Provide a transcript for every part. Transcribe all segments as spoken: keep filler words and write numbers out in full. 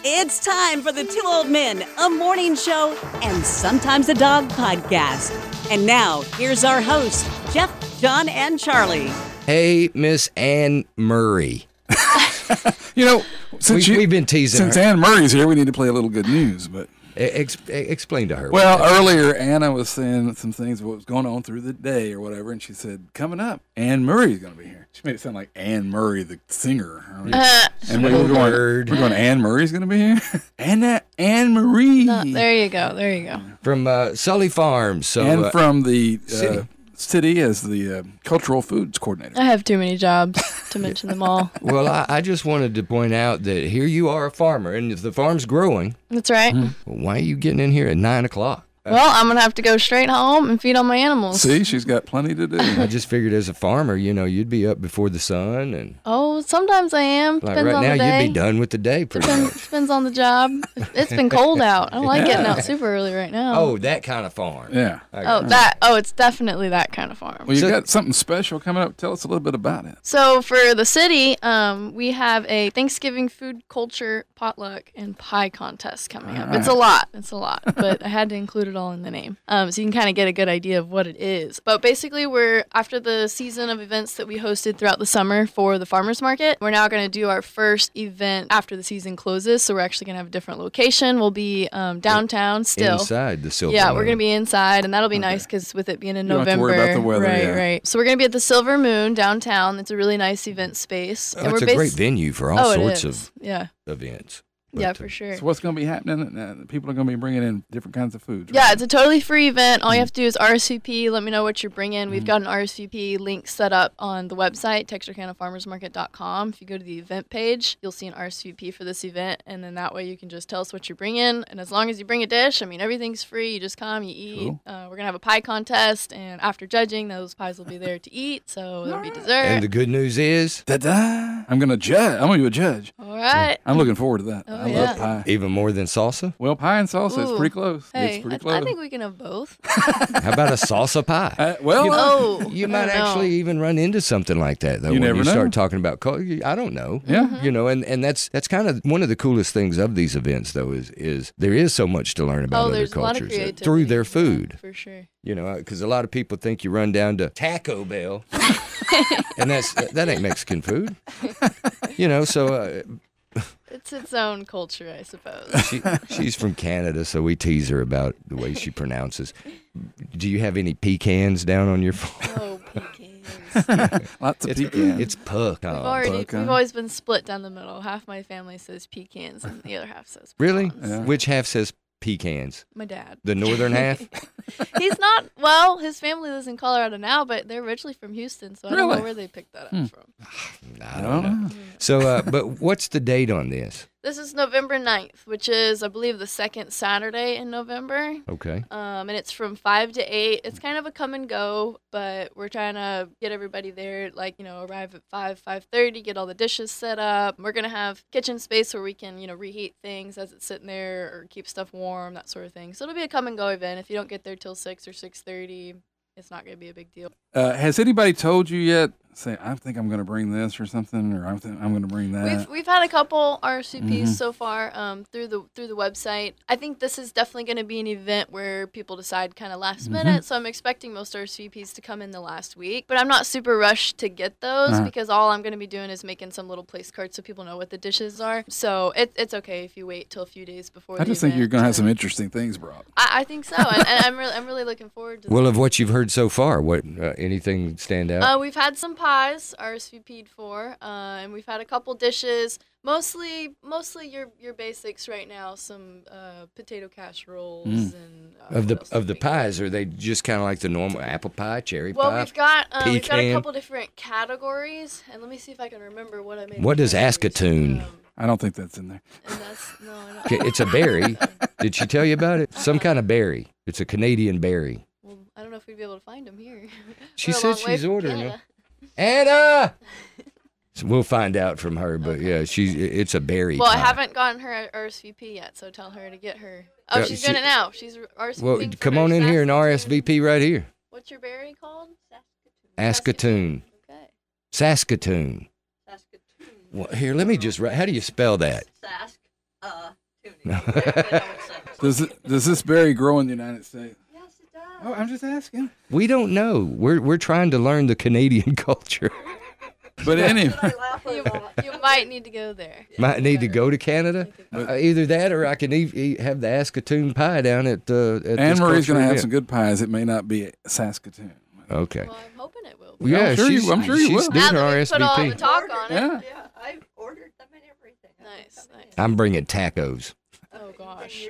It's time for the Two Old Men, a morning show, and sometimes a dog podcast. And now, here's our hosts, Jeff, John, and Charlie. Hey, Miss Anne Murray. You know, since we, you, we've been teasing since her. Anne Murray's here, we need to play a little good news. But Ex- explain to her. well, earlier Anna was saying some things what was going on through the day or whatever, and she said, "Coming up, Anne Murray's going to be here." She made it sound like Anne Murray, the singer. Uh, and we were going, we're going. Anne Murray's going to be here. Anna Anne Marie. no, there you go. There you go. From uh, Sully Farms. So, and uh, from the uh, city. city as the uh, cultural foods coordinator. I have too many jobs to mention them all. Well, I, I just wanted to point out that here you are a farmer, and if the farm's growing, That's right. well, why are you getting in here at nine o'clock? Well, I'm going to have to go straight home and feed all my animals. See, she's got plenty to do. I just figured as a farmer, you know, you'd be up before the sun, and Oh, sometimes I am. like Depends right on now the day. you'd be done with the day pretty Depends, much. depends on the job. It's been cold out. I don't like getting out super early right now. Oh, that kind of farm. Yeah. I Oh, got it. that. Oh, it's definitely that kind of farm. Well, you So- got something special coming up. Tell us a little bit about it. So for the city, um, we have a Thanksgiving food culture potluck and pie contest coming up. All It's a lot. It's a lot, but I had to include it all in the name, um, so you can kind of get a good idea of what it is. But basically, we're after the season of events that we hosted throughout the summer for the farmers market. We're now going to do our first event after the season closes. So we're actually going to have a different location. We'll be um, downtown still. Inside the Silver Yeah, we're Moon. going to be inside, and that'll be nice because with it being in You don't have to November. worry about the weather, right, yeah. right. So we're going to be at the Silver Moon downtown. It's a really nice event space. Oh, and it's we're a great bas- venue for all oh, it sorts is. of Yeah, events. yeah, But, uh, for sure. So what's going to be happening? Uh, people are going to be bringing in different kinds of foods. Yeah, right? it's a totally free event. All you have to do is R S V P. Let me know what you're bringing. We've Mm-hmm. got an R S V P link set up on the website, texarkana farmers market dot com. If you go to the event page, you'll see an R S V P for this event, and then that way you can just tell us what you're bringing. And as long as you bring a dish, I mean, everything's free. You just come, you eat. Cool. Uh, we're going to have a pie contest, and after judging, those pies will be there to eat, so there'll be dessert. And the good news is, Da-da. I'm going to judge. I'm going to be a judge. All right. I'm looking forward to that. Oh, I yeah. love pie. even more than salsa. Well, pie and salsa is Ooh. pretty close. Hey, it's pretty I, close. I think we can have both. How about a salsa pie? Uh, well, You know, Oh, You I might don't know. actually even run into something like that, though. You when never you know. start talking about, cul- I don't know. Yeah. Mm-hmm. You know, and, and that's that's kind of one of the coolest things of these events, though, is is there is so much to learn about Oh, other there's a lot of cultures uh, creativity through their yeah, food. for sure. You know, because a lot of people think you run down to Taco Bell, and that's that ain't Mexican food. You know, so uh, It's its own culture, I suppose. she, she's from Canada, so we tease her about the way she pronounces. Do you have any pecans down on your farm? Oh, pecans. Lots of It's, pecans. it's pecan. We've already pecan. we've always been split down the middle. Half my family says pecans, and the other half says Really? pecans. Yeah. Which half says pecans? My dad. The northern half? He's not. Well, his family lives in Colorado now, but they're originally from Houston, so I don't Really? know where they picked that up Hmm. from. I don't know. So, uh, but what's the date on this? This is November ninth, which is, I believe, the second Saturday in November. Okay. Um, and it's from five to eight. It's kind of a come and go, but we're trying to get everybody there, like, you know, arrive at five, five thirty, get all the dishes set up. We're going to have kitchen space where we can, you know, reheat things as it's sitting there or keep stuff warm, that sort of thing. So it'll be a come and go event. If you don't get there till six or six thirty, it's not going to be a big deal. Uh, has anybody told you yet? Say, I think I'm going to bring this or something, or I think I'm going to bring that. We've we've had a couple R S V Ps Mhm. so far um, through the through the website. I think this is definitely going to be an event where people decide kind of last Mhm. minute. So I'm expecting most R S V Ps to come in the last week, but I'm not super rushed to get those Uh-huh. because all I'm going to be doing is making some little place cards so people know what the dishes are. So it, it's okay if you wait till a few days before. I the just think event you're going to have to- some interesting things brought. I, I think so, and, and I'm really I'm really looking forward to. Well, that. of what you've heard so far, what uh, anything stand out? Uh, we've had some pies R S V P'd for, uh, and we've had a couple dishes. Mostly, mostly your your basics right now. Some uh, potato casseroles Mm. and uh, of what the else of did the we get? pies, are they just kind of like the normal apple pie, cherry Well, pie? we've got uh, we've got a pecan? couple different categories, and let me see if I can remember what I made. What the is categories. Ascatoon? Um, I don't think that's in there. and that's no, I don't. Okay, it's a berry. Did she tell you about it? Some kind of berry. It's a Canadian berry. Well, I don't know if we'd be able to find them here. She We're a said long way she's from ordering Canada. Anna. So we'll find out from her, but yeah, she's it's a berry. Well, I pie. haven't gotten her R S V P yet, so tell her to get her. Oh, Yeah, she's she- doing it now. She's R S V P. Well, come on in here and R S V P right here. What's your berry called? Ascatoon. Okay. Saskatoon. Well, here, let me just write. How do you spell that? Sask, uh, Does it, does this berry grow in the United States? Yes, it does. Oh, I'm just asking. We don't know. We're we're trying to learn the Canadian culture. But anyway, You, you might need to go there. Might need to go to Canada. Uh, either that, or I can e- e- have the Ascatoon pie down at. Uh, at Anne this Marie's going to have event. some good pies. It may not be Saskatoon. Okay. Well, I'm hoping it will. Be. Yeah, I'm sure you- she's, I'm sure you she's will. doing Now her that we put all the R S V P. talk on it. Yeah. Yeah, I ordered them and everything. Nice, nice. I'm bringing tacos. Oh gosh.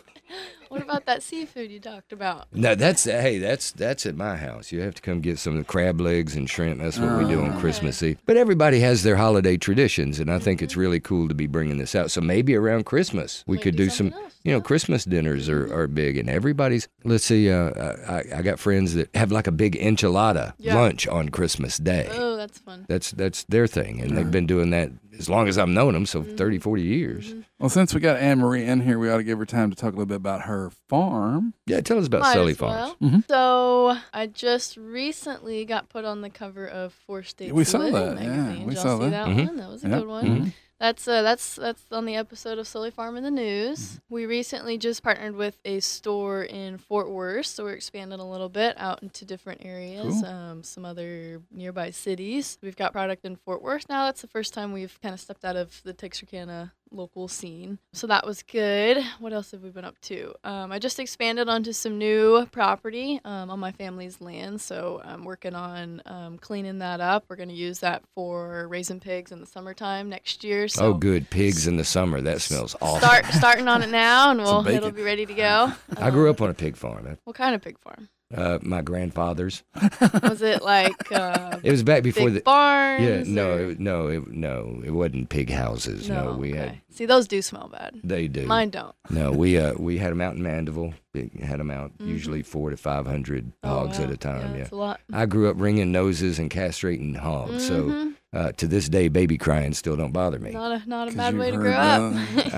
What about that seafood you talked about? No, that's hey, that's that's at my house. You have to come get some of the crab legs and shrimp. That's what we do on Christmas Eve. But everybody has their holiday traditions, and I think it's really cool to be bringing this out. So maybe around Christmas we Might could do do some. something else, You know, yeah. Christmas dinners are, are big, and everybody's. Let's see. Uh, I I got friends that have like a big enchilada Yeah. lunch on Christmas Day. Oh, that's fun. That's that's their thing, and they've been doing that as long as I've known them, so thirty, forty years. Well, since we got Anne Marie in here, we ought to give her time to talk a little bit about her farm. Yeah, tell us about Might Sully as well. Farms. So I just recently got put on the cover of Four States We saw Living that, yeah, magazine. we Did saw y'all see that. that Mhm. one? That was a Yep. good one. Mhm. That's uh, that's that's on the episode of Sully Farm in the News. Mm-hmm. We recently just partnered with a store in Fort Worth, so we're expanding a little bit out into different areas, Cool. um, some other nearby cities. We've got product in Fort Worth now. That's the first time we've kind of stepped out of the Texarkana local scene, so that was good. What else have we been up to? Um, I just expanded onto some new property um, on my family's land, so I'm working on um, cleaning that up. We're going to use that for raising pigs in the summertime next year. So Oh, good. Pigs in the summer. That smells awesome. Start starting on it now, and Some we'll bacon. it'll be ready to go. I grew up on a pig farm. What kind of pig farm? Uh, my grandfather's. Was it like uh, It was back before big the. barns? Yeah, no, or- it, no, it, no, it wasn't pig houses. No, we had. okay. See, those do smell bad. They do. Mine don't. No, we uh we had them out in Mandeville. Big, had them out usually four to five hundred hogs Oh, at wow. a time. Yeah, That's a lot. I grew up wringing noses and castrating hogs, so Mhm. uh, to this day, baby crying still don't bother me. Not a not a 'Cause bad you've way to heard grow up.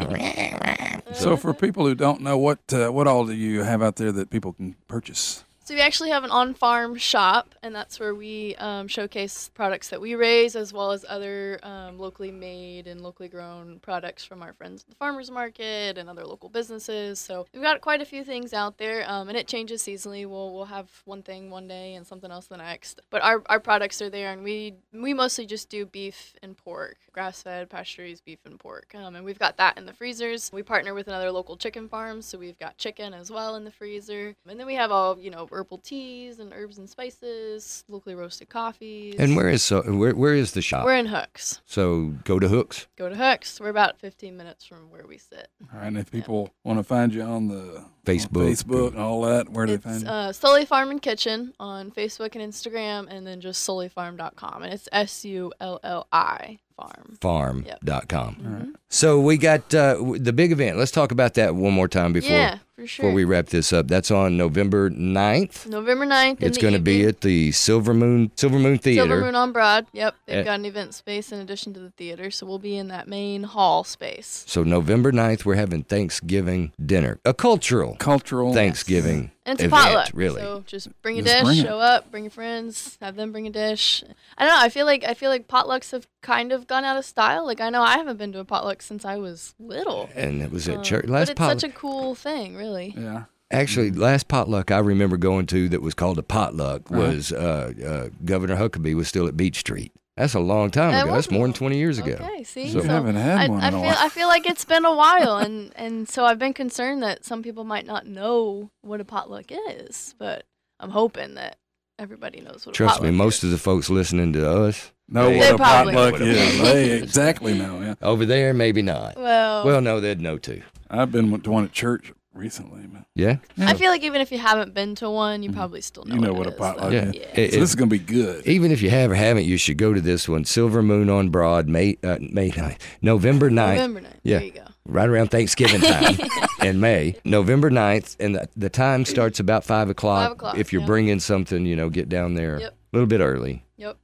that. So for people who don't know, what uh, what all do you have out there that people can purchase? So we actually have an on-farm shop, and that's where we um, showcase products that we raise, as well as other um, locally made and locally grown products from our friends at the farmers market and other local businesses. So we've got quite a few things out there, um, and it changes seasonally. We'll we'll have one thing one day and something else the next. But our, our products are there, and we we mostly just do beef and pork, grass-fed, pasture-raised beef and pork, um, and we've got that in the freezers. We partner with another local chicken farm, so we've got chicken as well in the freezer, and then we have all you know. herbal teas and herbs and spices, locally roasted coffees. And where is so where where is the shop? We're in Hooks. So go to Hooks. Go to Hooks. We're about fifteen minutes from where we sit. All right, and if people want to find you on the Facebook. on Facebook and all that, where do they It's find you? uh, Sully Farm and Kitchen on Facebook and Instagram, and then just sully farm dot com. And it's S U L L I farm. farm Yep. dot com. Mhm. So we got uh, w- the big event. Let's talk about that one more time before Yeah, for sure. before we wrap this up. That's on November ninth. November ninth. It's going to be at the Silver Moon Silver Moon Theater. Silver Moon on Broad. Yep. They've Eh. got an event space in addition to the theater, so we'll be in that main hall space. So November ninth, we're having Thanksgiving dinner, a cultural Cultural Thanksgiving And it's a event, potluck. really. So just bring a Just dish, bring it. show up, bring your friends, have them bring a dish. I don't know. I feel like I feel like potlucks have kind of gone out of style. Like I know I haven't been to a potluck since I was little. And it was at Um, church but last it's potluck. such a cool thing, really. Yeah. Actually, last potluck I remember going to that was called a potluck Uh-huh. was uh, uh, Governor Huckabee was still at Beach Street. That's a long time That ago. was That's more than long. twenty years ago. Okay, see, So- You haven't had I, one I in a feel while. I feel like it's been a while, and and so I've been concerned that some people might not know what a potluck is, but I'm hoping that everybody knows what a Trust potluck me, is. most of the folks listening to us know They- what They a probably potluck know. is. They exactly know. Yeah. over there, maybe not. well, Well, no, they'd know too. I've been to one at church recently. But Yeah. I feel like even if you haven't been to one, you probably still know. You know what, what it a is, potluck though. Yeah. is. Yeah. It- So this is gonna be good. Even if you have or haven't, you should go to this one. Silver Moon on Broad, May uh, May ninth, November ninth, November ninth. Yeah. There you go. right around Thanksgiving time in May. November ninth, and the, the time starts about five o'clock. Five o'clock, If you're yeah. bringing something, you know, get down there Yep. a little bit early. Yep.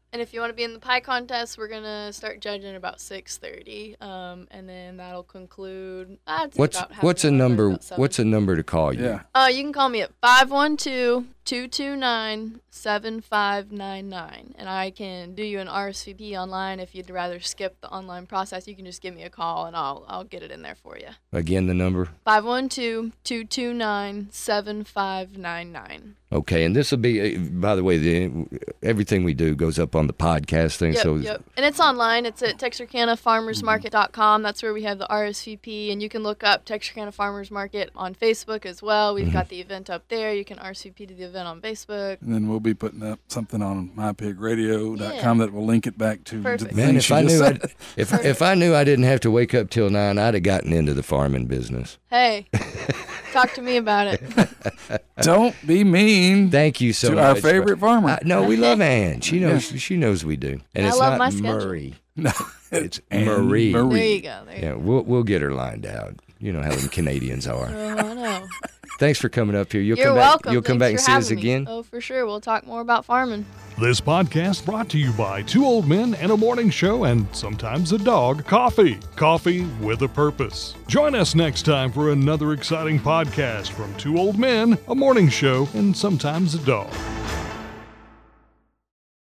And if you want to be in the pie contest, we're gonna start judging about six thirty, um, and then that'll conclude. I'd say What's about half what's an a hour, number? about seven. What's a number to call you? Yeah. Uh, you can call me at five one two, two two nine, seven five nine nine, and I can do you an R S V P online. If you'd rather skip the online process, you can just give me a call, and I'll I'll get it in there for you. Again, the number. five one two, two two nine, seven five nine nine. Okay, and this will be. By the way, the everything we do goes up on the podcast thing. Yep, so yep. And it's online. It's at Texarkana Farmers Market dot com. That's where we have the R S V P, and you can look up Texarkana Farmers Market on Facebook as well. We've Mm-hmm. got the event up there. You can R S V P to the event on Facebook. And then we'll be putting up something on my pig radio dot com Yeah. that will link it back to, to Perfect. the Man, things if she I just knew, said. I'd, if if I knew I didn't have to wake up till nine, I'd have gotten into the farming business. Hey, talk to me about it. Don't be mean Thank you so to much. our favorite farmer. I, no, we love Ann. She knows. She knows we do. And I it's love not my schedule. Murray. No, It's Anne Marie. Marie. There you go. There you Yeah, we'll we'll get her lined out. You know how them Canadians are. go. Oh, I know. Thanks for coming up here. You'll You're come welcome. back. You'll come back and Thanks see for us having me. again. Oh, for sure. We'll talk more about farming. This podcast brought to you by Two Old Men and a Morning Show and sometimes a dog, Coffee. Coffee with a purpose. Join us next time for another exciting podcast from Two Old Men, a Morning Show, and sometimes a dog.